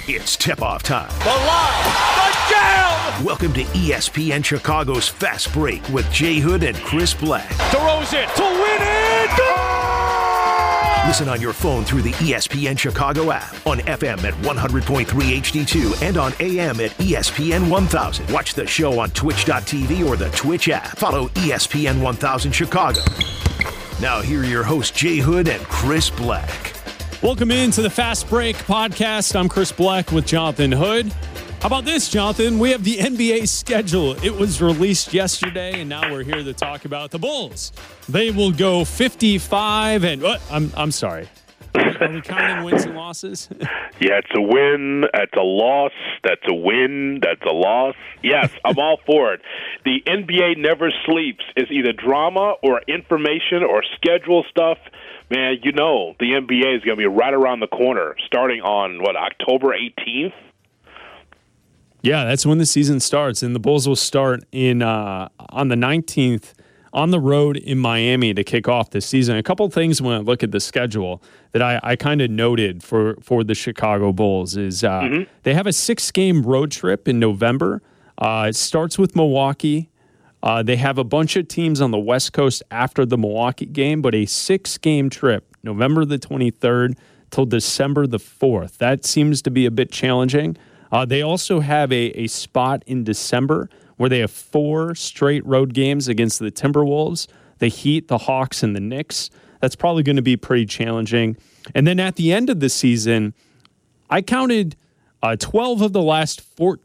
It's tip-off time. The line, the jam! Welcome to ESPN Chicago's Fast Break with Jay Hood and Chris Black. Throws it to win it! Goal! Listen on your phone through the ESPN Chicago app, on FM at 100.3 HD2, and on AM at ESPN 1000. Watch the show on twitch.tv or the Twitch app. Follow ESPN 1000 Chicago. Now here are your hosts, Jay Hood and Chris Black. Welcome into the Fast Break podcast. I'm Chris Black with Jonathan Hood. How about this, Jonathan? We have the NBA schedule. It was released yesterday, and now we're here to talk about the Bulls. They will go 55 and what? I'm sorry. Are we counting wins and losses? Yeah, it's a win, that's a loss, that's a win, that's a loss. Yes, I'm all for it. The NBA never sleeps. It's either drama or information or schedule stuff. Man, you know the NBA is going to be right around the corner, starting on, October 18th? Yeah, that's when the season starts, and the Bulls will start on the 19th on the road in Miami to kick off the season. A couple things when I look at the schedule that I kind of noted for the Chicago Bulls is they have a 6-game road trip in November. It starts with Milwaukee. They have a bunch of teams on the West Coast after the Milwaukee game, but a 6-game trip, November the 23rd till December the 4th. That seems to be a bit challenging. They also have a spot in December where they have 4 straight road games against the Timberwolves, the Heat, the Hawks, and the Knicks. That's probably going to be pretty challenging. And then at the end of the season, I counted 12 of the last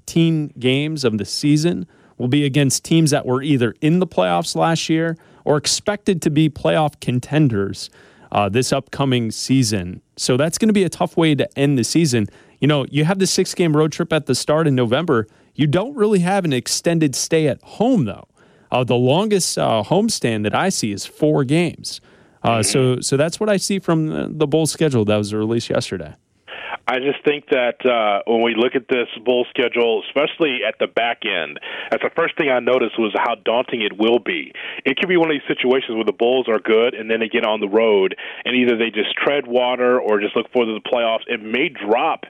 14 games of the season will be against teams that were either in the playoffs last year or expected to be playoff contenders this upcoming season. So that's going to be a tough way to end the season. You know, you have the 6-game road trip at the start in November. You don't really have an extended stay at home, though. The longest homestand that I see is 4 games. So that's what I see from the Bulls schedule that was released yesterday. I just think that when we look at this Bulls schedule, especially at the back end, that's the first thing I noticed was how daunting it will be. It could be one of these situations where the Bulls are good and then they get on the road and either they just tread water or just look forward to the playoffs. It may drop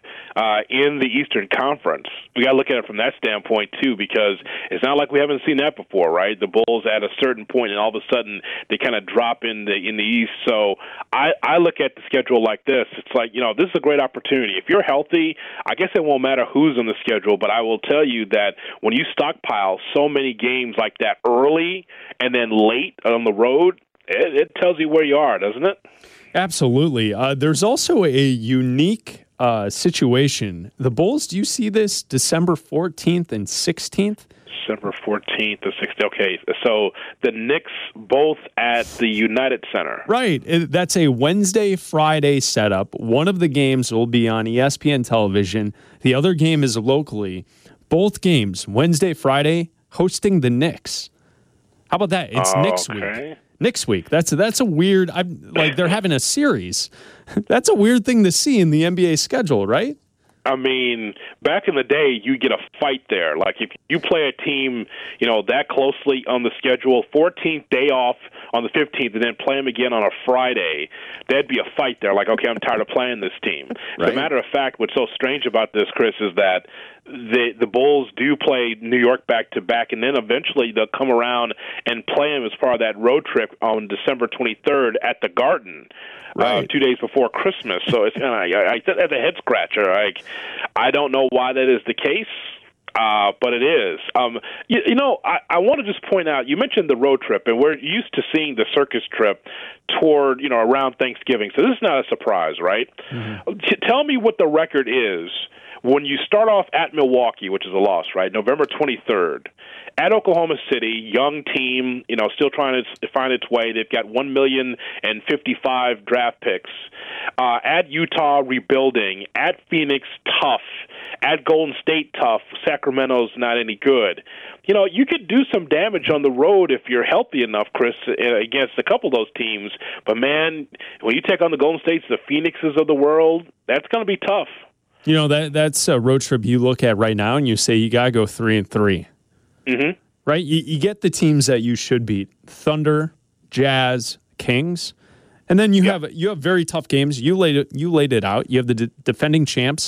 in the Eastern Conference. We got to look at it from that standpoint, too, because it's not like we haven't seen that before, right? The Bulls at a certain point and all of a sudden they kind of drop in the East. So I look at the schedule like this. It's like, this is a great opportunity. If you're healthy, I guess it won't matter who's on the schedule, but I will tell you that when you stockpile so many games like that early and then late on the road, it tells you where you are, doesn't it? Absolutely. There's also a unique situation. The Bulls, do you see this December 14th and 16th? December 14th to 16th. Okay, so the Knicks both at the United Center. Right. That's a Wednesday, Friday setup. One of the games will be on ESPN television. The other game is locally. Both games, Wednesday, Friday, hosting the Knicks. How about that? It's Knicks week. Knicks week. That's a weird, they're having a series. That's a weird thing to see in the NBA schedule, right? I mean, back in the day, you get a fight there. Like, if you play a team, that closely on the schedule, 14th day off on the 15th, and then play them again on a Friday, there'd be a fight there. Like, okay, I'm tired of playing this team. Right. As a matter of fact, what's so strange about this, Chris, is that the Bulls do play New York back-to-back, and then eventually they'll come around and play them as part of that road trip on December 23rd at the Garden. Right. 2 days before Christmas. So it's I said as a head scratcher. I don't know why that is the case, but it is. I want to just point out. You mentioned the road trip, and we're used to seeing the circus trip toward around Thanksgiving. So this is not a surprise, right? Mm-hmm. Tell me what the record is when you start off at Milwaukee, which is a loss, right? November 23rd. At Oklahoma City, young team, still trying to find its way. They've got 1,055,000 draft picks. At Utah, rebuilding. At Phoenix, tough. At Golden State, tough. Sacramento's not any good. You could do some damage on the road if you're healthy enough, Chris, against a couple of those teams. But, man, when you take on the Golden States, the Phoenixes of the world, that's going to be tough. That's a road trip you look at right now, and you say you got to go 3-3. Mm-hmm. Right? You get the teams that you should beat. Thunder, Jazz, Kings. And then you have very tough games. You laid it out. You have the defending champs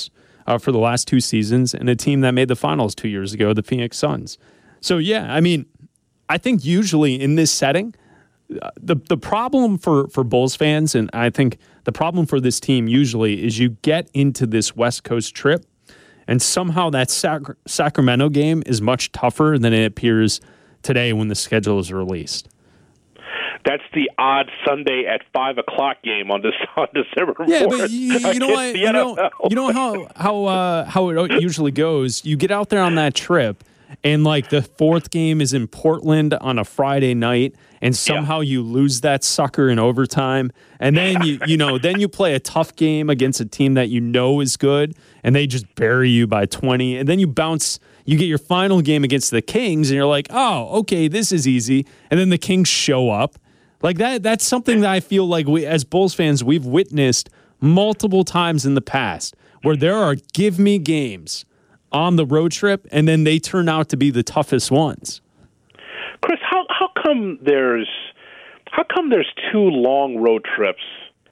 for the last 2 seasons, and a team that made the finals 2 years ago, the Phoenix Suns. So, yeah, I mean, I think usually in this setting, the problem for Bulls fans, and I think the problem for this team usually is you get into this West Coast trip, and somehow that Sacramento game is much tougher than it appears today when the schedule is released. That's the odd Sunday at 5:00 game on December 4th. Yeah, but you know what? You know how it usually goes. You get out there on that trip, and like the 4th game is in Portland on a Friday night, and somehow you lose that sucker in overtime, and then then you play a tough game against a team that you know is good, and they just bury you by 20, and then you bounce. You get your final game against the Kings, and you're like, oh, okay, this is easy, and then the Kings show up. Like that's something that I feel like we, as Bulls fans, we've witnessed multiple times in the past, where there are give me games on the road trip, and then they turn out to be the toughest ones. Chris, how come there's 2 long road trips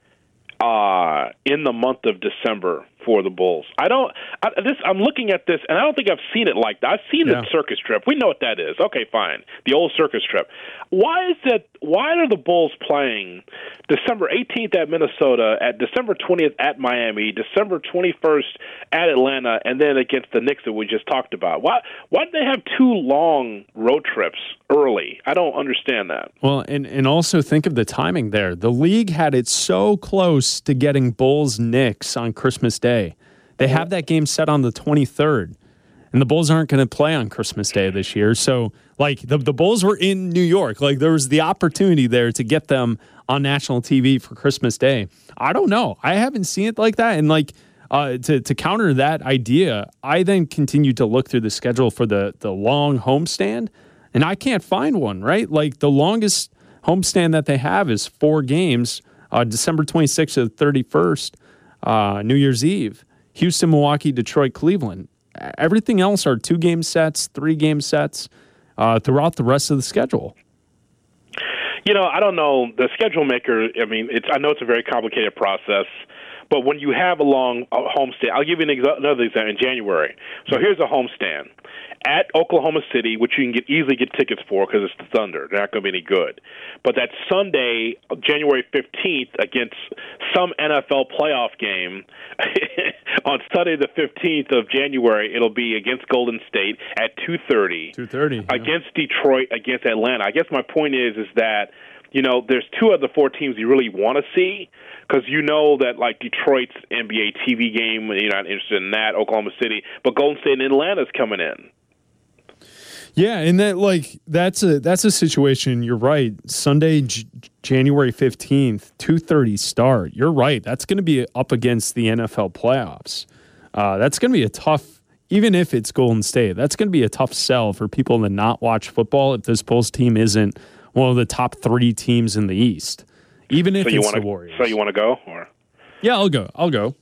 in the month of December for the Bulls? I'm looking at this, and I don't think I've seen it like that. I've seen the circus trip. We know what that is. Okay, fine. The old circus trip. Why are the Bulls playing December 18th at Minnesota, at December 20th at Miami, December 21st at Atlanta, and then against the Knicks that we just talked about? Why do they have 2 long road trips early? I don't understand that. Well, and also think of the timing there. The league had it so close to getting Bulls-Knicks on Christmas Day. They have that game set on the 23rd, and the Bulls aren't going to play on Christmas Day this year. So, like, the Bulls were in New York. Like, there was the opportunity there to get them on national TV for Christmas Day. I don't know. I haven't seen it like that. And, like, to counter that idea, I then continued to look through the schedule for the long homestand, and I can't find one, right? Like, the longest homestand that they have is 4 games, December 26th to the 31st, New Year's Eve. Houston, Milwaukee, Detroit, Cleveland. Everything else are 2-game sets, 3-game sets throughout the rest of the schedule. I don't know. The schedule maker, I mean, I know it's a very complicated process, but when you have a long homestand, I'll give you another example in January. So here's a homestand at Oklahoma City, which you can easily get tickets for because it's the Thunder. They're not going to be any good. But that Sunday, January 15th, against some NFL playoff game, on Sunday the 15th of January, it'll be against Golden State at 2:30. 2:30. Against Detroit, against Atlanta. I guess my point is that, there's 2 of the 4 teams you really want to see, because that, like, Detroit's NBA TV game, you're not interested in that, Oklahoma City, but Golden State and Atlanta's coming in. Yeah, and that's a situation. You're right. Sunday, January 15th, 2:30 start. You're right. That's going to be up against the NFL playoffs. That's going to be a tough, even if it's Golden State, that's going to be a tough sell for people to not watch football if this Bulls team isn't one of the top 3 teams in the East, even if it's the Warriors. So you want to go? Or? Yeah, I'll go.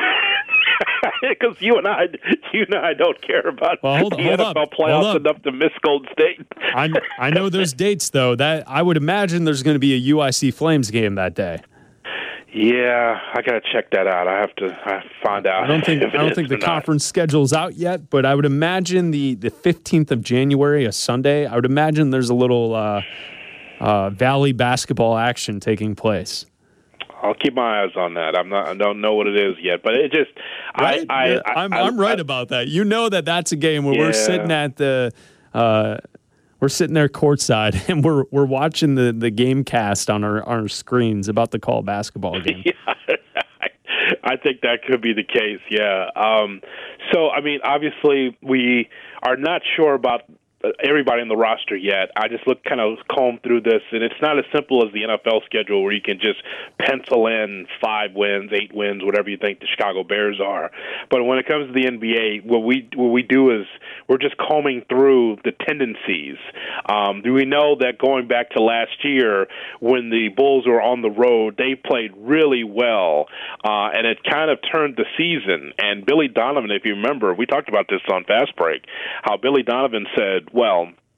Because you and I don't care about the NFL playoffs enough to miss Golden State. I know there's dates, though. That I would imagine there's going to be a UIC Flames game that day. Yeah, I got to check that out. I have to find out. I don't think the conference schedule's out yet, but I would imagine the 15th of January, a Sunday, I would imagine there's a little Valley basketball action taking place. I'll keep my eyes on that. I don't know what it is yet, but it just right? I'm right about that. That's a game where we're sitting at the we're sitting there courtside and we're watching the game cast on our screens about to call a basketball game. Yeah, I think that could be the case. Yeah. So I mean, obviously we are not sure about everybody in the roster yet. I just kind of comb through this, and it's not as simple as the NFL schedule where you can just pencil in 5 wins, 8 wins, whatever you think the Chicago Bears are. But when it comes to the NBA, what we do is we're just combing through the tendencies. Do we know that going back to last year when the Bulls were on the road, they played really well, and it kind of turned the season. And Billy Donovan, if you remember, we talked about this on Fast Break, how Billy Donovan said, well,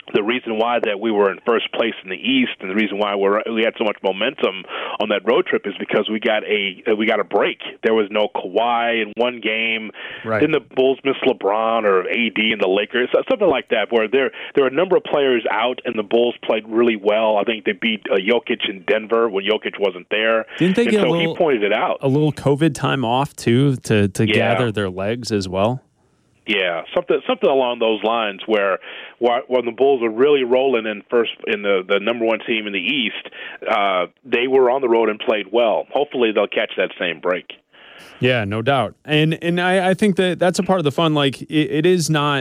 the reason why that we were in first place in the East, and the reason why we had so much momentum on that road trip is because we got a break. There was no Kawhi in one game. Right. Didn't the Bulls miss LeBron or AD and the Lakers? Something like that, where there were a number of players out, and the Bulls played really well. I think they beat Jokic in Denver when Jokic wasn't there. Didn't they get he pointed it out. A little COVID time off too to gather their legs as well? Yeah, something along those lines where when the Bulls were really rolling in the number one team in the East, they were on the road and played well. Hopefully they'll catch that same break. Yeah, no doubt. And I think that's a part of the fun. Like it is not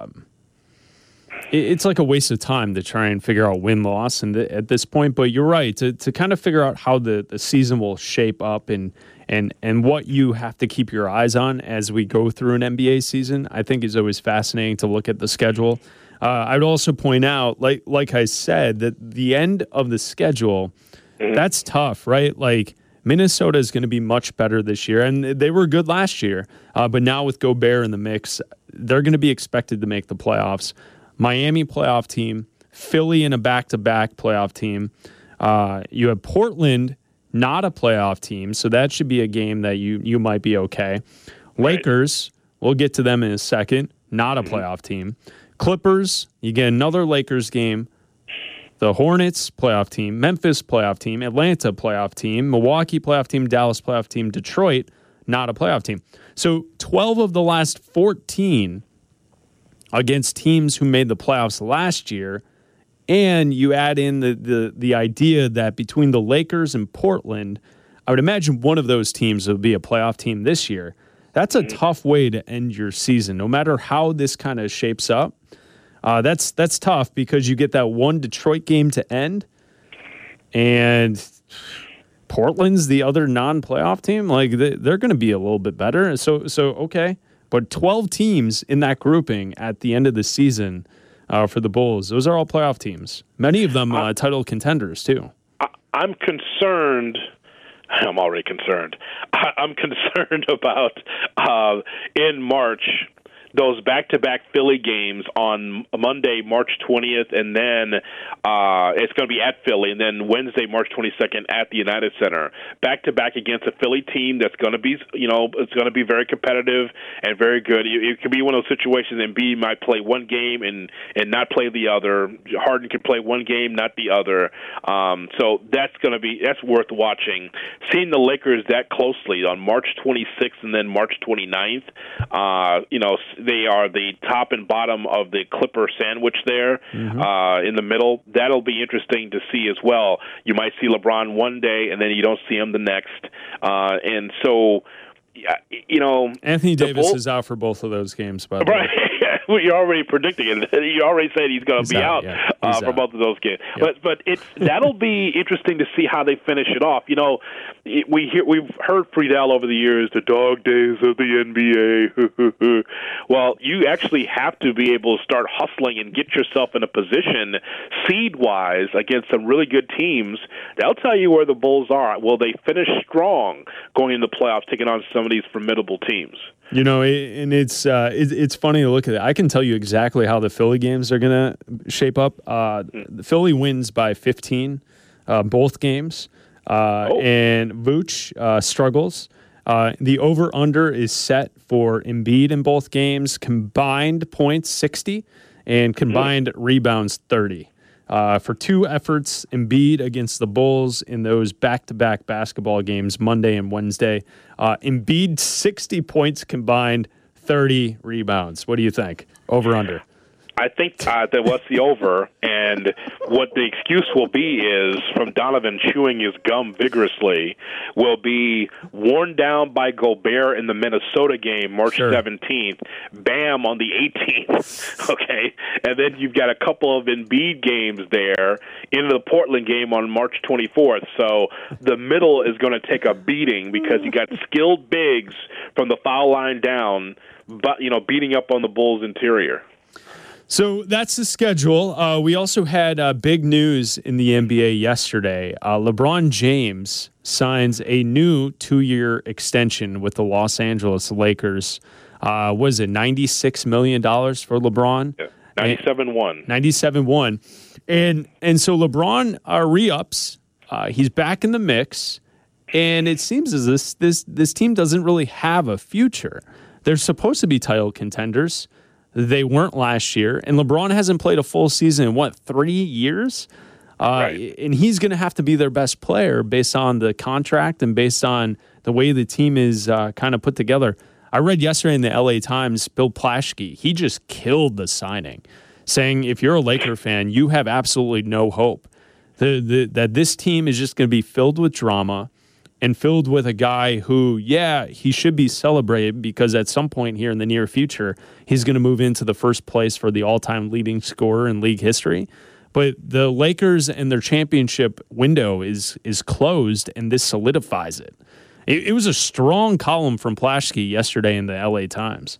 it's like a waste of time to try and figure out win-loss at this point. But you're right, to kind of figure out how the season will shape up and what you have to keep your eyes on as we go through an NBA season, I think is always fascinating to look at the schedule. I would also point out, like I said, that the end of the schedule, that's tough, right? Like Minnesota is going to be much better this year, and they were good last year. But now with Gobert in the mix, they're going to be expected to make the playoffs. Miami playoff team, Philly in a back-to-back playoff team. You have Portland, not a playoff team, so that should be a game that you might be okay. Lakers, we'll get to them in a second, not a playoff team. Clippers, you get another Lakers game. The Hornets, playoff team. Memphis, playoff team. Atlanta, playoff team. Milwaukee, playoff team. Dallas, playoff team. Detroit, not a playoff team. So 12 of the last 14 against teams who made the playoffs last year. And you add in the idea that between the Lakers and Portland, I would imagine one of those teams will be a playoff team this year. That's a tough way to end your season, no matter how this kind of shapes up. That's tough because you get that one Detroit game to end, and Portland's the other non-playoff team. Like they're going to be a little bit better. So okay, but 12 teams in that grouping at the end of the season. For the Bulls. Those are all playoff teams. Many of them title contenders, too. I'm concerned. I'm already concerned. I'm concerned about in March, those back-to-back Philly games on Monday, March 20th, and then it's going to be at Philly, and then Wednesday, March 22nd at the United Center. Back-to-back against a Philly team that's going to be, it's going to be very competitive and very good. It could be one of those situations Embiid might play one game and not play the other. Harden could play one game, not the other. So that's worth watching. Seeing the Lakers that closely on March 26th and then March 29th, they are the top and bottom of the Clipper sandwich there in the middle. That'll be interesting to see as well. You might see LeBron one day, and then you don't see him the next. And so, Anthony Davis is out for both of those games, by the way. Right. You're already predicting it. You already said he's going to be out for both of those games. Yep. But that'll be interesting to see how they finish it off. We've heard Friedel over the years, the dog days of the NBA. Well, you actually have to be able to start hustling and get yourself in a position seed-wise against some really good teams. They'll tell you where the Bulls are. Will they finish strong going into the playoffs, taking on some of these formidable teams? And it's funny to look at it. I can tell you exactly how the Philly games are going to shape up. The Philly wins by 15, both games, and Vooch struggles. The over-under is set for Embiid in both games, combined points 60 and combined rebounds 30. For two efforts, Embiid against the Bulls in those back-to-back basketball games, Monday and Wednesday. Embiid, 60 points combined, 30 rebounds. What do you think? Over, under? I think that what's the over, and what the excuse will be is from Donovan chewing his gum vigorously will be worn down by Gobert in the Minnesota game, March 17th, Bam on the 18th, okay? And then you've got a couple of Embiid games there into the Portland game on March 24th. So the middle is going to take a beating because you got skilled bigs from the foul line down, but beating up on the Bulls' interior. So that's the schedule. We also had big news in the NBA yesterday. LeBron James signs a new 2-year extension with the Los Angeles Lakers. Was it $96 million for LeBron? 97-1. 97-1. And so LeBron re-ups. He's back in the mix. And it seems as this team doesn't really have a future. They're supposed to be title contenders. They weren't last year. And LeBron hasn't played a full season in, 3 years? Right. And he's going to have to be their best player based on the contract and based on the way the team is kind of put together. I read yesterday in the LA Times, Bill Plaschke, he just killed the signing, saying if you're a Laker fan, you have absolutely no hope. That this team is just going to be filled with drama and filled with a guy who, he should be celebrated because at some point here in the near future, he's going to move into the first place for the all-time leading scorer in league history. But the Lakers and their championship window is closed, and this solidifies it. It was a strong column from Plaschke yesterday in the LA Times.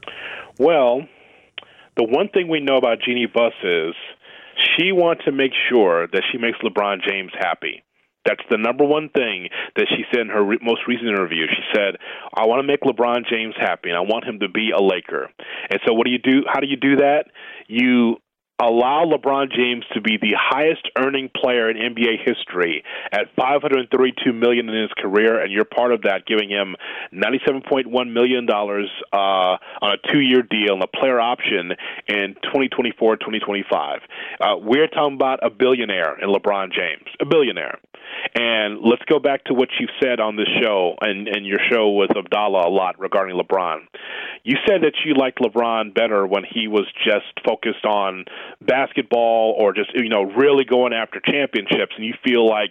Well, the one thing we know about Jeannie Buss is she wants to make sure that she makes LeBron James happy. That's the number one thing that she said in her most recent interview. She said, I want to make LeBron James happy, and I want him to be a Laker. And so what do you do? How do you do that? You allow LeBron James to be the highest earning player in NBA history at $532 million in his career, and you're part of that, giving him $97.1 million on a 2-year deal and a player option in 2024-2025. We're talking about a billionaire in LeBron James, a billionaire. And let's go back to what you've said on this show and your show with Abdallah a lot regarding LeBron. You said that you liked LeBron better when he was just focused on basketball or just, really going after championships, and you feel like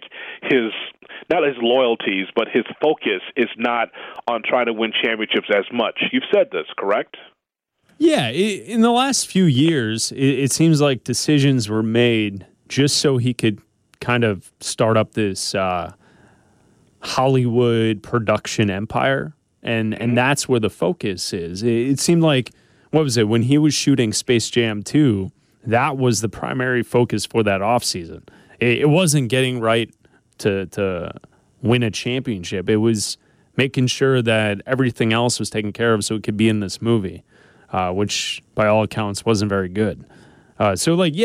not his loyalties, but his focus is not on trying to win championships as much. You've said this, correct? Yeah, in the last few years, it seems like decisions were made just so he could kind of start up this Hollywood production empire, and that's where the focus is. It seemed like, what was it, when he was shooting Space Jam 2, that was the primary focus for that offseason. It wasn't getting right to win a championship. It was making sure that everything else was taken care of so it could be in this movie, which by all accounts wasn't very good. I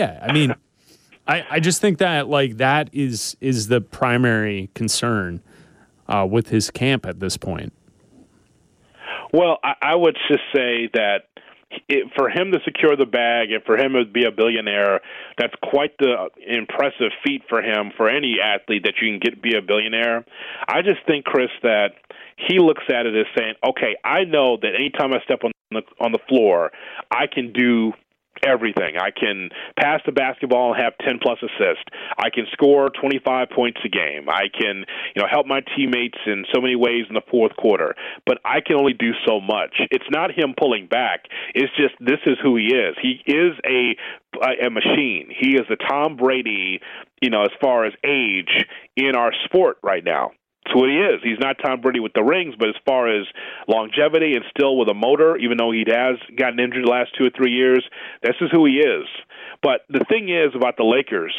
just think that that is the primary concern with his camp at this point. Well, I would just say that for him to secure the bag and for him to be a billionaire, that's quite the impressive feat for him, for any athlete that you can be a billionaire. I just think, Chris, that he looks at it as saying, okay, I know that anytime I step on the floor, I can do everything. I can pass the basketball and have 10-plus assists. I can score 25 points a game. I can, help my teammates in so many ways in the fourth quarter. But I can only do so much. It's not him pulling back. It's just this is who he is. He is a machine. He is the Tom Brady, as far as age in our sport right now. That's what he is. He's not Tom Brady with the rings, but as far as longevity and still with a motor, even though he has gotten injured the last 2 or 3 years, this is who he is. But the thing is about the Lakers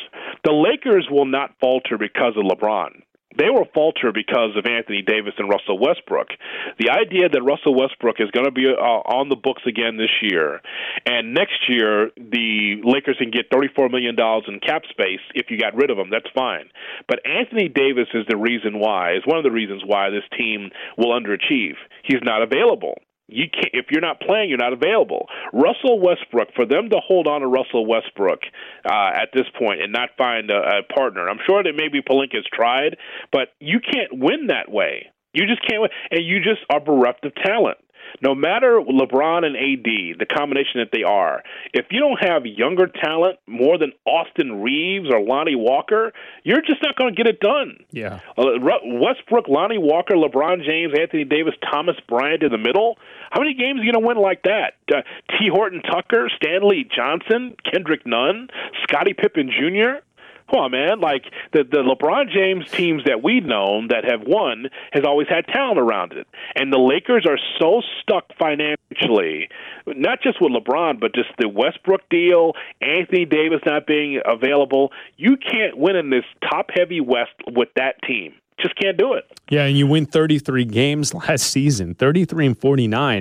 will not falter because of LeBron. They will falter because of Anthony Davis and Russell Westbrook. The idea that Russell Westbrook is going to be on the books again this year, and next year the Lakers can get $34 million in cap space if you got rid of him, that's fine. But Anthony Davis is one of the reasons why this team will underachieve. He's not available. You can't, if you're not playing, you're not available. Russell Westbrook, for them to hold on to Russell Westbrook at this point and not find a partner, I'm sure that maybe Pelinka's tried, but you can't win that way. You just can't win, and you just are bereft of talent. No matter LeBron and AD, the combination that they are, if you don't have younger talent more tan Austin Reeves or Lonnie Walker, you're just not going to get it done. Yeah. Westbrook, Lonnie Walker, LeBron James, Anthony Davis, Thomas Bryant in the middle. How many games are you going to win like that? T. Horton Tucker, Stanley Johnson, Kendrick Nunn, Scottie Pippen Jr.? Come on, man. Like, the LeBron James teams that we've known that have won has always had talent around it. And the Lakers are so stuck financially, not just with LeBron, but just the Westbrook deal, Anthony Davis not being available. You can't win in this top-heavy West with that team. Just can't do it. Yeah, and you win 33 games last season, 33-49.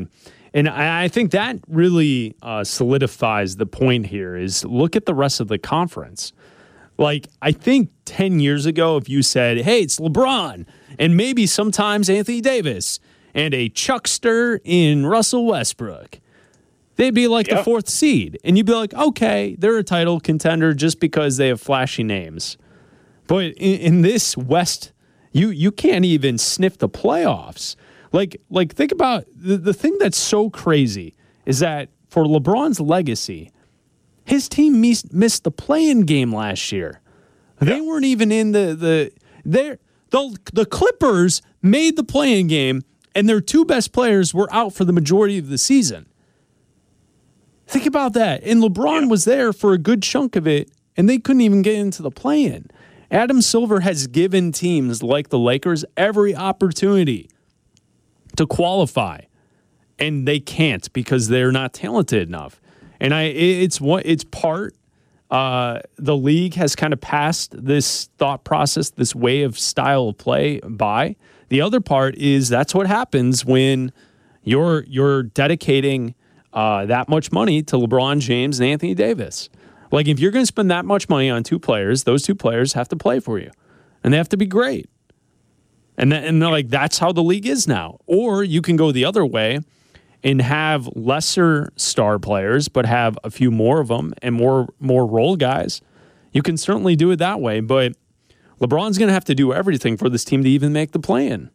And I think that really solidifies the point here is look at the rest of the conference. Like, I think 10 years ago, if you said, hey, it's LeBron and maybe sometimes Anthony Davis and a chuckster in Russell Westbrook, they'd be like the fourth seed. And you'd be like, okay, they're a title contender just because they have flashy names. But in this West, you can't even sniff the playoffs. Like think about the thing that's so crazy is that for LeBron's legacy, his team missed the play-in game last year. They weren't even in the Clippers made the play-in game, and their two best players were out for the majority of the season. Think about that. And LeBron was there for a good chunk of it, and they couldn't even get into the play-in. Adam Silver has given teams like the Lakers every opportunity to qualify, and they can't because they're not talented enough. And it's part the league has kind of passed this thought process, this way of style of play by. The other part is that's what happens when you're dedicating that much money to LeBron James and Anthony Davis. Like, if you're going to spend that much money on two players, those two players have to play for you, and they have to be great. And like that's how the league is now. Or you can go the other way and have lesser star players, but have a few more of them and more role guys. You can certainly do it that way, but LeBron's going to have to do everything for this team to even make the play-in.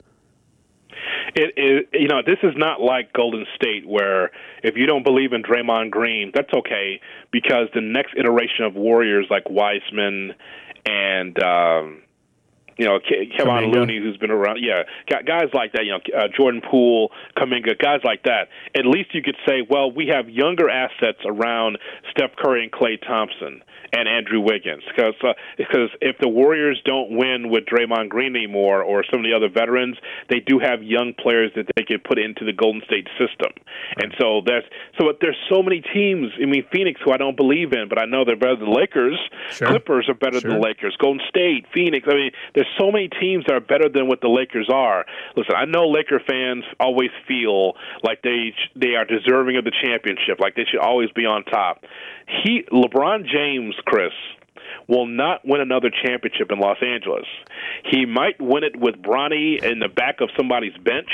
This is not like Golden State where if you don't believe in Draymond Green, that's okay because the next iteration of Warriors like Wiseman and Kevon Looney, who's been around, guys like that, Jordan Poole, Kuminga, guys like that. At least you could say, well, we have younger assets around Steph Curry and Klay Thompson and Andrew Wiggins. Because if the Warriors don't win with Draymond Green anymore or some of the other veterans, they do have young players that they can put into the Golden State system. Right. And so there's so many teams. I mean, Phoenix, who I don't believe in, but I know they're better than the Lakers. Sure. Clippers are better than the Lakers. Golden State, Phoenix. I mean, there's so many teams that are better than what the Lakers are. Listen, I know Laker fans always feel like they are deserving of the championship, like they should always be on top. LeBron James, Chris, will not win another championship in Los Angeles. He might win it with Bronny in the back of somebody's bench,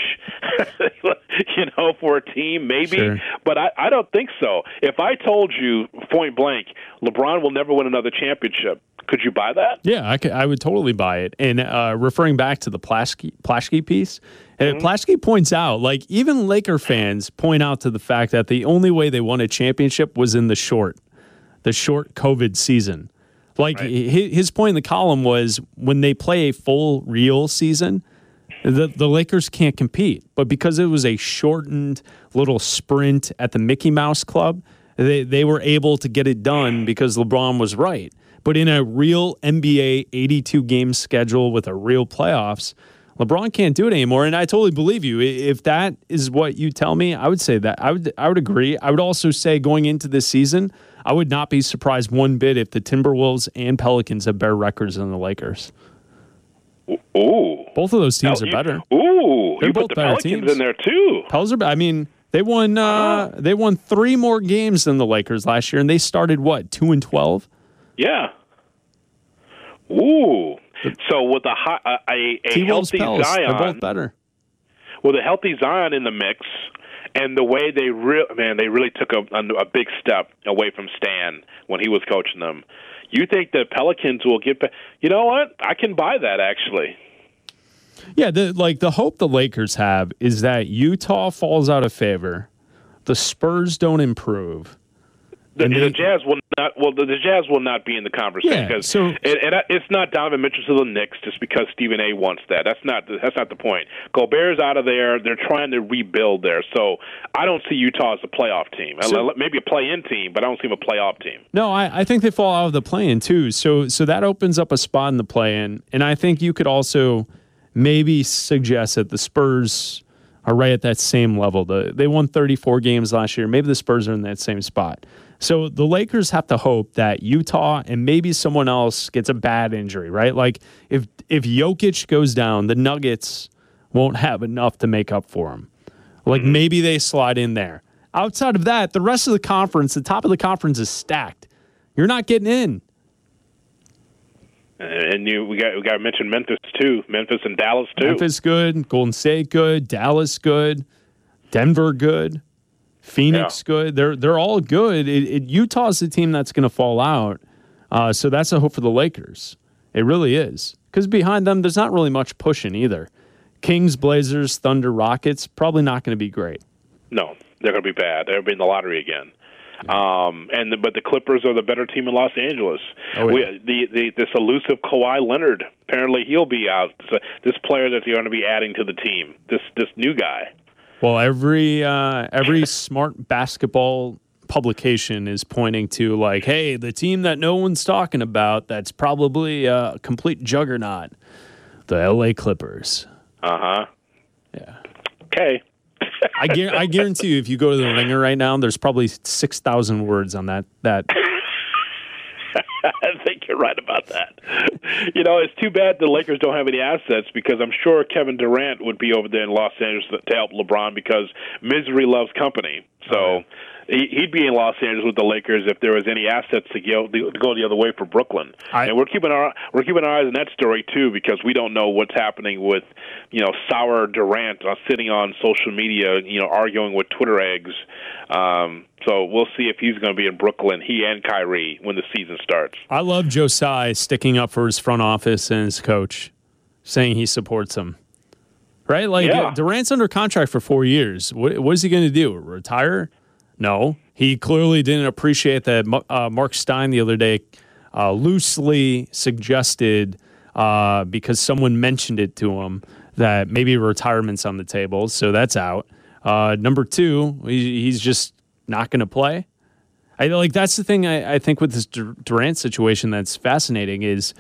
for a team, maybe. Sure. But I don't think so. If I told you point blank, LeBron will never win another championship, could you buy that? Yeah, I would totally buy it. And referring back to the Plaschke piece, Plaschke points out, like, even Laker fans point out to the fact that the only way they won a championship was in the short COVID season. Like, right. His point in the column was when they play a full real season, the Lakers can't compete. But because it was a shortened little sprint at the Mickey Mouse Club, they were able to get it done because LeBron was right. But in a real NBA 82-game schedule with a real playoffs, LeBron can't do it anymore. And I totally believe you. If that is what you tell me, I would say that. I would agree. I would also say going into this season, I would not be surprised one bit if the Timberwolves and Pelicans have better records than the Lakers. Ooh. Both of those teams are better. Ooh. They're you both put the better Pelicans teams in there, too. Pelicans I mean, they won 3 more games than the Lakers last year, and they started, 2-12? Yeah. Ooh. So with a healthy Zion, they're both better. With a healthy Zion in the mix, and the way they really took a big step away from Stan when he was coaching them. You think the Pelicans will get back? You know what? I can buy that, actually. Yeah, the hope the Lakers have is that Utah falls out of favor, the Spurs don't improve. The Jazz will not. Well, the Jazz will not be in the conversation because it's not Donovan Mitchell to the Knicks just because Stephen A. wants that. That's not the point. Gobert's out of there. They're trying to rebuild there. So I don't see Utah as a playoff team. Maybe a play-in team, but I don't see them a playoff team. No, I think they fall out of the play-in too. So that opens up a spot in the play-in, and I think you could also maybe suggest that the Spurs are right at that same level. They won 34 games last year. Maybe the Spurs are in that same spot. So the Lakers have to hope that Utah and maybe someone else gets a bad injury, right? Like if Jokic goes down, the Nuggets won't have enough to make up for him. Like maybe they slide in there. Outside of that, the rest of the conference, the top of the conference is stacked. You're not getting in. And we got to mention Memphis too. Memphis and Dallas too. Memphis good, Golden State good, Dallas good, Denver good, Phoenix good. They're all good. Utah's the team that's going to fall out. So that's a hope for the Lakers. It really is. Because behind them, there's not really much pushing either. Kings, Blazers, Thunder, Rockets, probably not going to be great. No, they're going to be bad. They'll be in the lottery again. But the Clippers are the better team in Los Angeles. Oh, yeah. This elusive Kawhi Leonard, apparently he'll be out. So this player that you're going to be adding to the team, this new guy. Well, every smart basketball publication is pointing to like, hey, the team that no one's talking about that's probably a complete juggernaut, the LA Clippers. Uh-huh. Yeah. Okay. I guarantee you, if you go to the Ringer right now, there's probably 6,000 words on that. I think you're right about that. It's too bad the Lakers don't have any assets because I'm sure Kevin Durant would be over there in Los Angeles to help LeBron because misery loves company. So he'd be in Los Angeles with the Lakers if there was any assets to go the other way for Brooklyn. And we're keeping our eyes on that story too because we don't know what's happening with sour Durant sitting on social media, arguing with Twitter eggs. So we'll see if he's going to be in Brooklyn, he and Kyrie, when the season starts. I love Joe Tsai sticking up for his front office and his coach, saying he supports him. Right? Like, Durant's under contract for 4 years. What is he going to do? Retire? No. He clearly didn't appreciate that Mark Stein the other day loosely suggested, because someone mentioned it to him, that maybe retirement's on the table. So that's out. Number two, he's just not going to play. That's the thing I think with this Durant situation that's fascinating is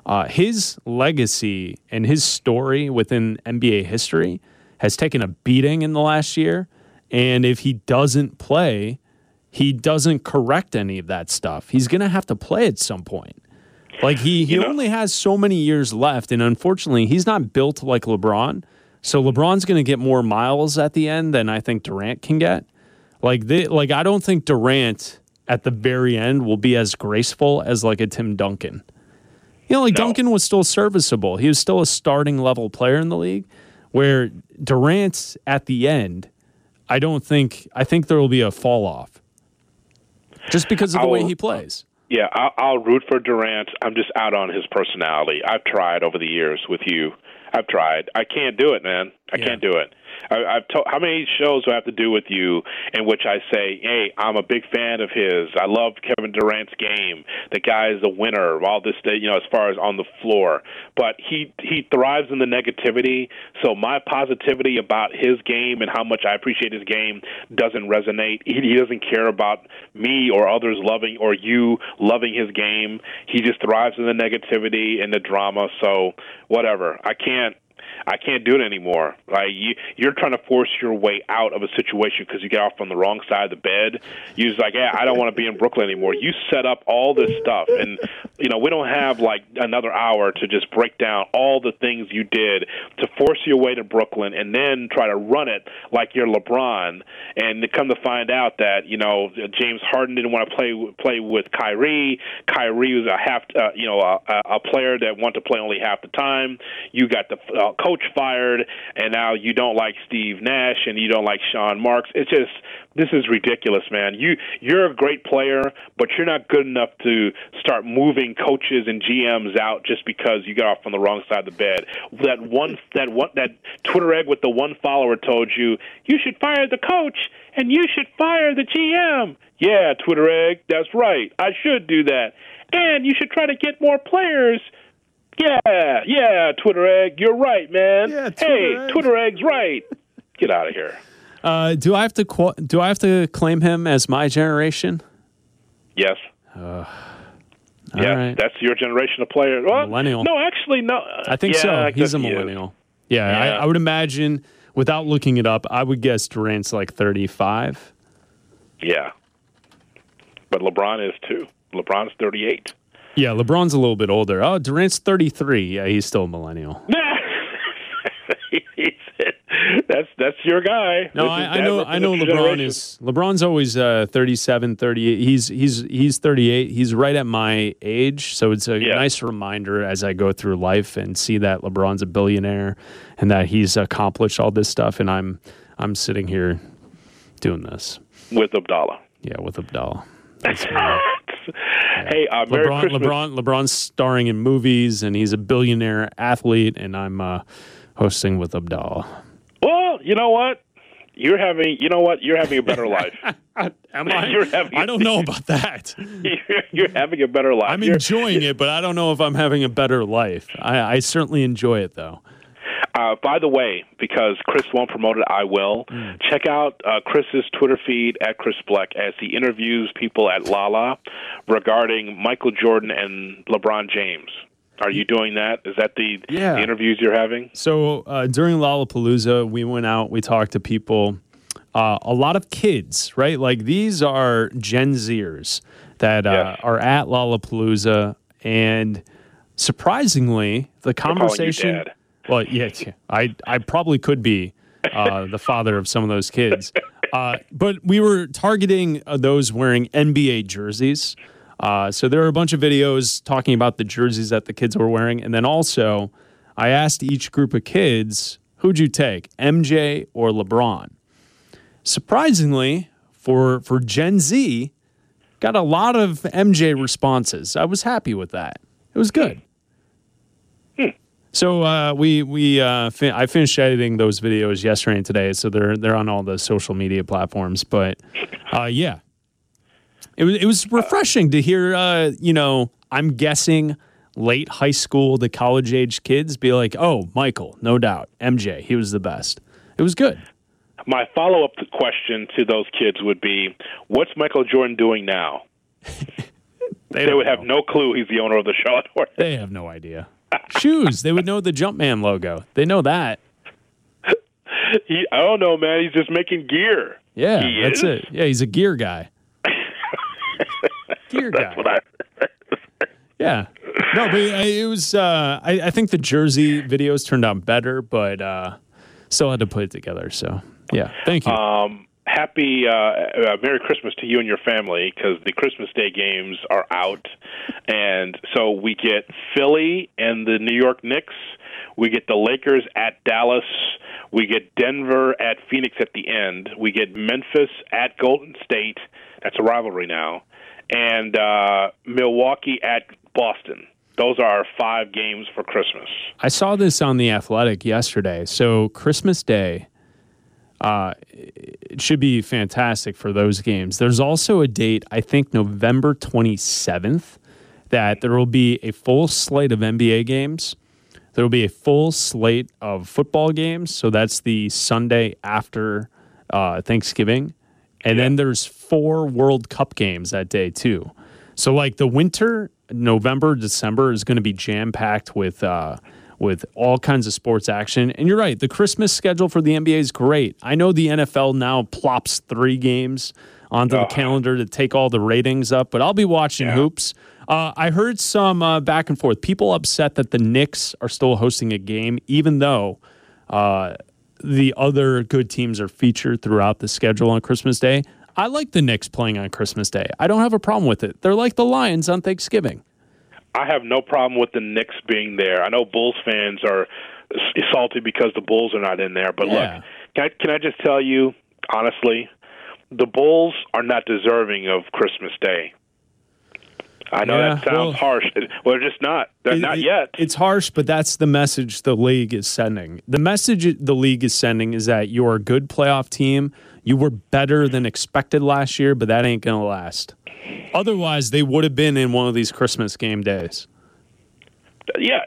his legacy and his story within NBA history has taken a beating in the last year. And if he doesn't play, he doesn't correct any of that stuff. He's going to have to play at some point. Like he only has so many years left. And unfortunately, he's not built like LeBron. So LeBron's going to get more miles at the end than I think Durant can get. I don't think Durant at the very end will be as graceful as like a Tim Duncan. Duncan was still serviceable. He was still a starting level player in the league, where Durant at the end, I think there will be a fall off just because of the way he plays. Yeah, I'll root for Durant. I'm just out on his personality. I've tried over the years with you. I've tried. I can't do it, man. I can't do it. I've told how many shows do I have to do with you in which I say, hey, I'm a big fan of his. I love Kevin Durant's game. The guy is a winner. All this, as far as on the floor, but he thrives in the negativity. So my positivity about his game and how much I appreciate his game doesn't resonate. He doesn't care about me or others loving or you loving his game. He just thrives in the negativity and the drama. So whatever. I can't do it anymore. Right? You're trying to force your way out of a situation because you get off on the wrong side of the bed. You're just like, I don't want to be in Brooklyn anymore. You set up all this stuff, and we don't have like another hour to just break down all the things you did to force your way to Brooklyn and then try to run it like you're LeBron. And to come to find out that James Harden didn't want to play with Kyrie. Kyrie was a player that wanted to play only half the time. You got the coach fired, and now you don't like Steve Nash and you don't like Sean Marks. It's just, this is ridiculous, man. You're a great player, but you're not good enough to start moving coaches and GMs out just because you got off on the wrong side of the bed. That Twitter egg with the one follower told you should fire the coach and you should fire the GM. Yeah, Twitter egg, that's right. I should do that. And you should try to get more players. Yeah, Twitter egg, you're right, man. Yeah, Twitter egg's right. Get out of here. Do I have to claim him as my generation? Yes. Right. That's your generation of players. Well, millennial. No, actually, no. I think so. He's a millennial. Yeah. I would imagine, without looking it up, I would guess Durant's like 35. Yeah. But LeBron is too. LeBron's 38. Yeah, LeBron's a little bit older. Oh, Durant's 33. Yeah, he's still a millennial. That's your guy. No, I know LeBron's always 37, 38. He's 38. He's right at my age, so it's a nice reminder as I go through life and see that LeBron's a billionaire and that he's accomplished all this stuff, and I'm sitting here doing this with Abdallah. Yeah, with Abdallah. Hey, Merry Christmas. LeBron's starring in movies, and he's a billionaire athlete, and I'm hosting with Abdallah. Well, you know what? You're having a better life. Am I? I don't know about that. You're having a better life. I'm enjoying it, but I don't know if I'm having a better life. I certainly enjoy it, though. By the way, because Chris won't promote it, I will. Check out Chris's Twitter feed at Chris Bleck as he interviews people at Lala regarding Michael Jordan and LeBron James. Are you doing that? Is that the interviews you're having? So during Lollapalooza, we went out, we talked to people, a lot of kids, right? Like these are Gen Zers that are at Lollapalooza, and surprisingly, the conversation. Dad. Well, yeah, I probably could be the father of some of those kids, but we were targeting those wearing NBA jerseys. So there are a bunch of videos talking about the jerseys that the kids were wearing. And then also, I asked each group of kids, who'd you take, MJ or LeBron? Surprisingly, for Gen Z, got a lot of MJ responses. I was happy with that. It was good. So I finished editing those videos yesterday and today, so they're on all the social media platforms. But yeah. It was refreshing to hear, I'm guessing late high school to college-age kids be like, oh, Michael, no doubt, MJ, he was the best. It was good. My follow-up question to those kids would be, what's Michael Jordan doing now? They would have no clue he's the owner of the Charlotte. They have no idea. Shoes, they would know the Jumpman logo. They know that. I don't know, man. He's just making gear. Yeah, that's it. Yeah, he's a gear guy. Gear guy. That's what I heard. Yeah. No, but it was, I think the jersey videos turned out better, but still had to put it together. So, yeah. Thank you. Happy Merry Christmas to you and your family, because the Christmas Day games are out. And so we get Philly and the New York Knicks. We get the Lakers at Dallas. We get Denver at Phoenix at the end. We get Memphis at Golden State. That's a rivalry now. And Milwaukee at Boston. Those are our 5 games for Christmas. I saw this on The Athletic yesterday. So Christmas Day, it should be fantastic for those games. There's also a date, I think November 27th, that there will be a full slate of NBA games. There will be a full slate of football games. So that's the Sunday after Thanksgiving. And then there's 4 World Cup games that day, too. So, like, the winter, November, December, is going to be jam-packed with all kinds of sports action. And you're right, the Christmas schedule for the NBA is great. I know the NFL now plops 3 games onto the calendar to take all the ratings up, but I'll be watching hoops. I heard some back and forth. People upset that the Knicks are still hosting a game, even though the other good teams are featured throughout the schedule on Christmas Day. I like the Knicks playing on Christmas Day. I don't have a problem with it. They're like the Lions on Thanksgiving. I have no problem with the Knicks being there. I know Bulls fans are salty because the Bulls are not in there. But look, can I just tell you, honestly, the Bulls are not deserving of Christmas Day. I know that sounds harsh. Well, they're just not. They're not yet. It's harsh, but that's the message the league is sending. The message the league is sending is that you're a good playoff team. You were better than expected last year, but that ain't going to last. Otherwise, they would have been in one of these Christmas game days. Yeah,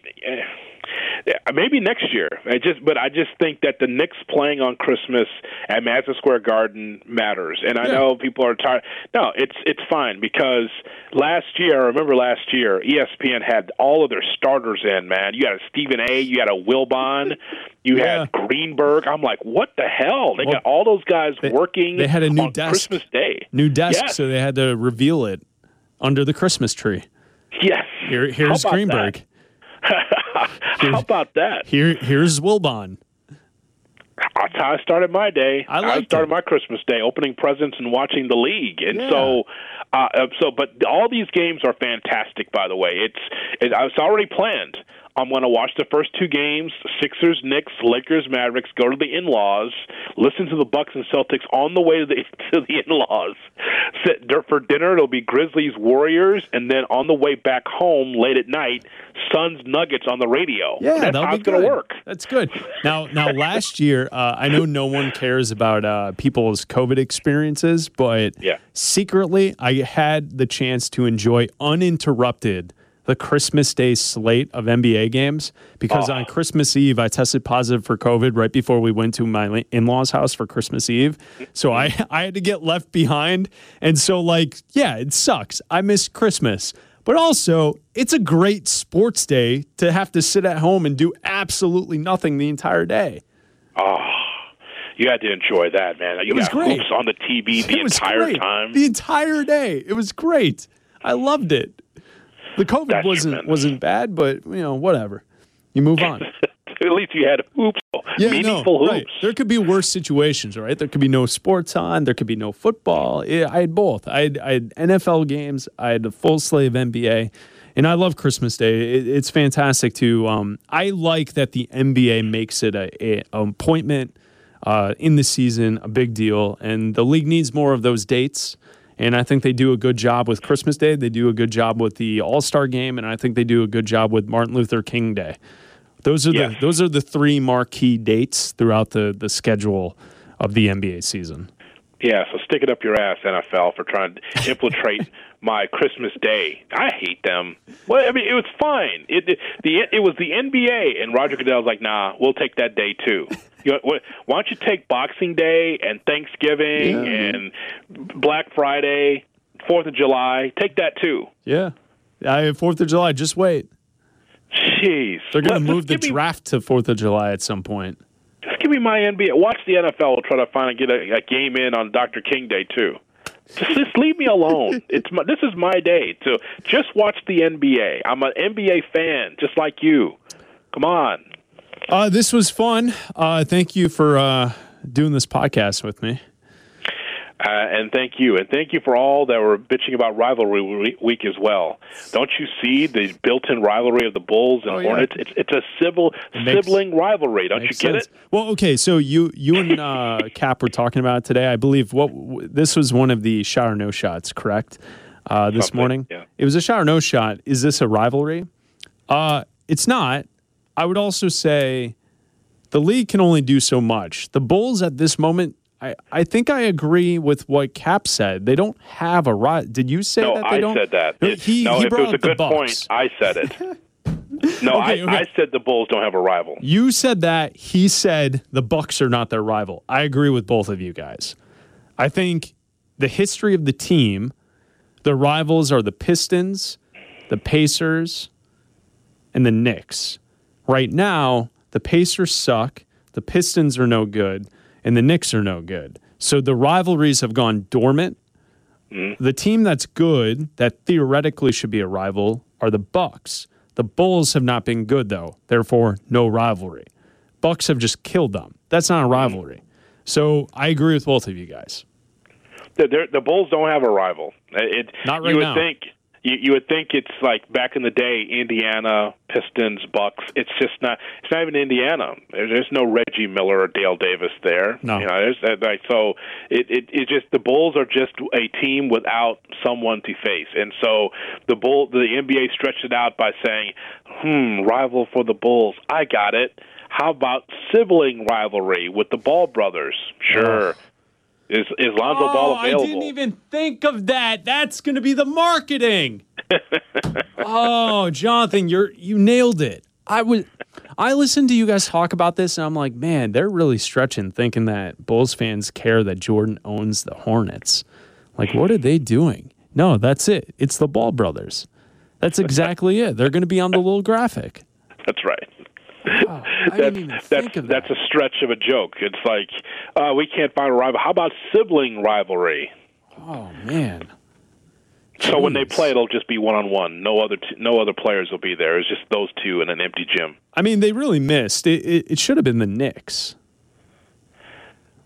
maybe next year. I just think that the Knicks playing on Christmas at Madison Square Garden matters. And I know people are tired. No, it's fine, because last year, ESPN had all of their starters in, man. You had a Stephen A., you had a Wilbon, you had Greenberg. I'm like, what the hell? They got all those guys working. They had a new on desk. Christmas Day. New desk, so they had to reveal it under the Christmas tree. Yes. Here's Greenberg. How about that? Here's Wilbon. That's how I started my day. I started my Christmas day opening presents and watching the league, and but all these games are fantastic. By the way, it's already planned. I'm going to watch the first two games, Sixers, Knicks, Lakers, Mavericks, go to the in-laws, listen to the Bucks and Celtics on the way to the in-laws. For dinner, it'll be Grizzlies, Warriors, and then on the way back home late at night, Suns, Nuggets on the radio. Yeah, that's how it's going to work. That's good. Now, last year, I know no one cares about people's COVID experiences, but secretly, I had the chance to enjoy uninterrupted the Christmas Day slate of NBA games because on Christmas Eve, I tested positive for COVID right before we went to my in-laws' house for Christmas Eve. So I had to get left behind. And so, it sucks. I missed Christmas. But also, it's a great sports day to have to sit at home and do absolutely nothing the entire day. Oh, you had to enjoy that, man. You got hoops on the TV the entire time. The entire day. It was great. I loved it. The COVID wasn't bad, but, whatever. You move on. At least you had hoops, meaningful hoops. Right. There could be worse situations, right? There could be no sports on. There could be no football. I had both. I had NFL games. I had a full slate of NBA. And I love Christmas Day. It's fantastic, too. I like that the NBA makes it an appointment in the season, a big deal. And the league needs more of those dates. And I think they do a good job with Christmas Day. They do a good job with the All-Star Game, and I think they do a good job with Martin Luther King Day. Those are the three marquee dates throughout the schedule of the NBA season. Yeah, so stick it up your ass, NFL, for trying to infiltrate my Christmas Day. I hate them. Well, I mean, it was fine. It was the NBA, and Roger Goodell's like, nah, we'll take that day too. Why don't you take Boxing Day and Thanksgiving and Black Friday, 4th of July? Take that too. Yeah. 4th of July, just wait. Jeez. They're going to move the draft to 4th of July at some point. Just give me my NBA. Watch the NFL. We'll try to finally get a game in on Dr. King Day too. Just leave me alone. This is my day. So just watch the NBA. I'm an NBA fan, just like you. Come on. This was fun. Thank you for doing this podcast with me. And thank you. And thank you for all that were bitching about rivalry week as well. Don't you see the built-in rivalry of the Bulls and Hornets? It's a sibling rivalry. Don't you get it? Well, okay, so you and Cap were talking about it today. I believe this was one of the shot or no shots, correct? This morning? Yeah. It was a shot or no shot. Is this a rivalry? It's not. I would also say the league can only do so much. The Bulls at this moment, I think I agree with what Cap said. They don't have a right. Did you say that they don't? No, I said that. If it was a good point, I said it. No, okay. I said the Bulls don't have a rival. You said that. He said the Bucks are not their rival. I agree with both of you guys. I think the history of the team, the rivals are the Pistons, the Pacers, and the Knicks. Right now, the Pacers suck, the Pistons are no good, and the Knicks are no good. So the rivalries have gone dormant. The team that's good, that theoretically should be a rival, are the Bucks. The Bulls have not been good, though. Therefore, no rivalry. Bucks have just killed them. That's not a rivalry. So I agree with both of you guys. The Bulls don't have a rival. Not right now. You would think it's like back in the day, Indiana, Pistons, Bucks. It's just not. It's not even Indiana. There's no Reggie Miller or Dale Davis there. No. So it just the Bulls are just a team without someone to face, and so the NBA stretched it out by saying, rival for the Bulls. I got it. How about sibling rivalry with the Ball brothers? Sure. Is Lonzo Ball available? I didn't even think of that. That's going to be the marketing. Jonathan, you nailed it. I listened to you guys talk about this, and I'm like, man, they're really stretching, thinking that Bulls fans care that Jordan owns the Hornets. Like, what are they doing? No, that's it. It's the Ball brothers. That's exactly it. They're going to be on the little graphic. That's right. Oh, I didn't even think of that. That's a stretch of a joke. It's like, we can't find a rival. How about sibling rivalry? Oh, man. So when they play, it'll just be one-on-one. No other players will be there. It's just those two in an empty gym. I mean, they really missed. It should have been the Knicks.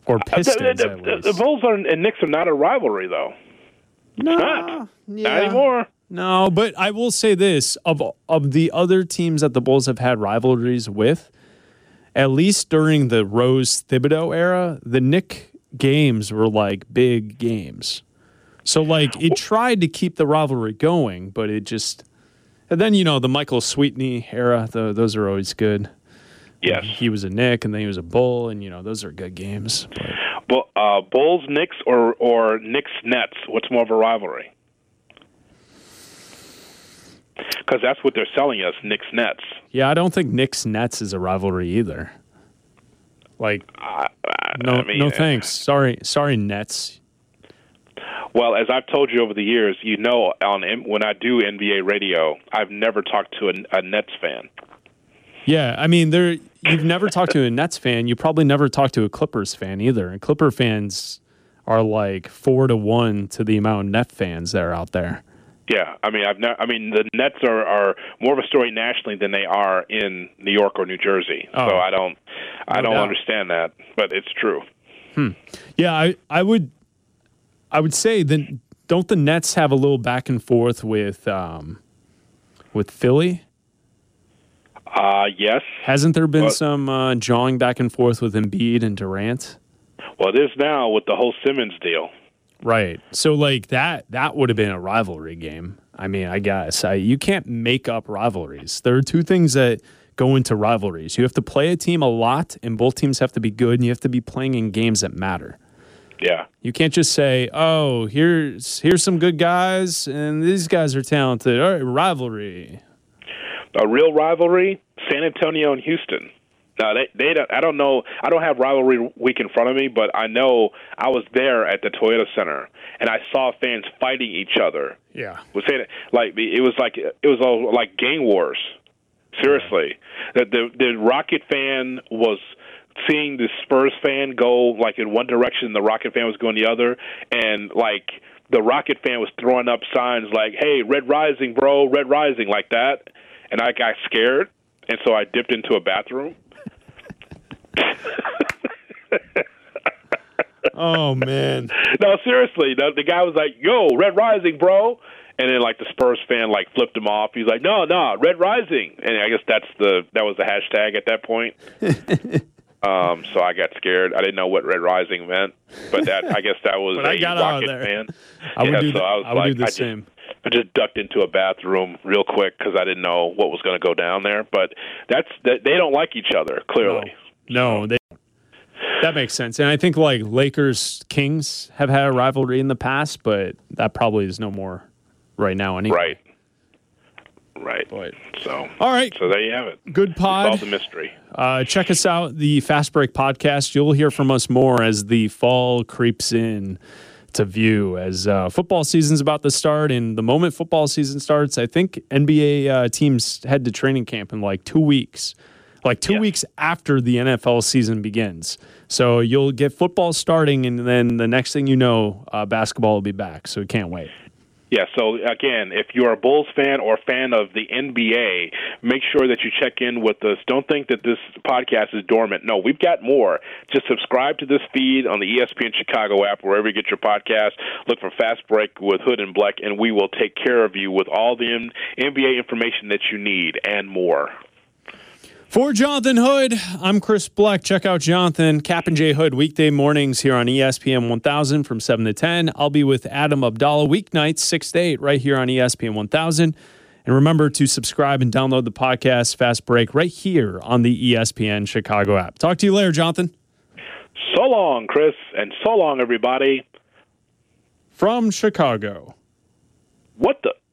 Or Pistons, at least. The Bulls and Knicks are not a rivalry, though. No, not anymore. No, but I will say this. Of the other teams that the Bulls have had rivalries with, at least during the Rose Thibodeau era, the Knick games were like big games. So, like, it tried to keep the rivalry going, but it just... And then, the Michael Sweetney era, those are always good. Yes. He was a Knick, and then he was a Bull, and, those are good games. But. Bulls, Knicks, or Knicks, Nets, what's more of a rivalry? Because that's what they're selling us, Knicks, Nets. Yeah, I don't think Knicks, Nets is a rivalry either. Like, no thanks. Sorry, Nets. Well, as I've told you over the years, when I do NBA radio, I've never talked to a Nets fan. Yeah, I mean, you've never talked to a Nets fan. You probably never talked to a Clippers fan either. And Clipper fans are like 4-1 to the amount of Net fans that are out there. Yeah, I mean, the Nets are more of a story nationally than they are in New York or New Jersey. Oh, so I don't understand that, but it's true. Yeah, I would say that don't the Nets have a little back and forth with Philly? Yes. Hasn't there been some jawing back and forth with Embiid and Durant? Well, there's now with the whole Simmons deal. Right. So, like, that would have been a rivalry game. I mean, I guess. You can't make up rivalries. There are two things that go into rivalries. You have to play a team a lot, and both teams have to be good, and you have to be playing in games that matter. Yeah. You can't just say, oh, here's some good guys, and these guys are talented. All right, rivalry. A real rivalry, San Antonio and Houston. Now, they don't, I don't know. I don't have rivalry week in front of me, but I know I was there at the Toyota Center, and I saw fans fighting each other. Yeah. It was like gang wars. Seriously. The Rocket fan was seeing the Spurs fan go like in one direction, the Rocket fan was going the other, and like the Rocket fan was throwing up signs like, hey, Red Rising, bro, Red Rising, like that. And I got scared, and so I dipped into a bathroom. Oh, man. No, seriously. The guy was like, yo, Red Rising, bro. And then, like, the Spurs fan, like, flipped him off. He's like, no, Red Rising. And I guess that was the hashtag at that point. So I got scared. I didn't know what Red Rising meant. But I guess that was a Rocket fan. I would do the same. I just ducked into a bathroom real quick because I didn't know what was going to go down there. But they don't like each other, clearly. No, that makes sense. And I think like Lakers-Kings have had a rivalry in the past, but that probably is no more right now anyway. Right. But, so, all right. So there you have it. Good pod. Solve the mystery. Check us out, the Fast Break podcast. You'll hear from us more as the fall creeps in to view as football season's about to start. And the moment football season starts, I think NBA teams head to training camp in like 2 weeks. Like 2 weeks after the NFL season begins. So you'll get football starting, and then the next thing you know, basketball will be back. So we can't wait. Yeah, so again, if you're a Bulls fan or fan of the NBA, make sure that you check in with us. Don't think that this podcast is dormant. No, we've got more. Just subscribe to this feed on the ESPN Chicago app, wherever you get your podcast. Look for Fast Break with Hood and Bleck, and we will take care of you with all the NBA information that you need and more. For Jonathan Hood, I'm Chris Bleck. Check out Jonathan, Cap and J Hood, weekday mornings here on ESPN 1000 from 7 to 10. I'll be with Adam Abdallah weeknights 6 to 8 right here on ESPN 1000. And remember to subscribe and download the podcast Fast Break right here on the ESPN Chicago app. Talk to you later, Jonathan. So long, Chris, and so long, everybody. From Chicago. What the...